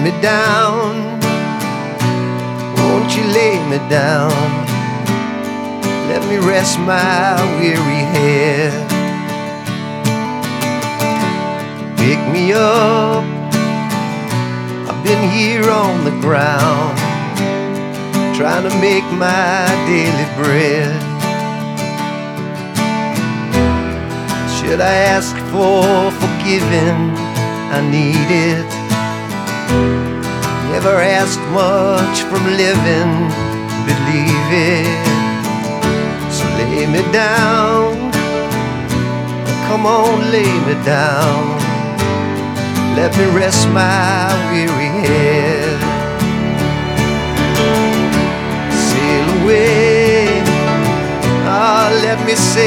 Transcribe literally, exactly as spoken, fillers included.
me down, won't you lay me down? Let me rest my weary head. Pick me up, I've been here on the ground, trying to make my daily bread. Should I ask for forgiving? I need it. Never asked much from living, believe it. So lay me down, come on, lay me down. Let me rest my weary head. Sail away, ah, let me sail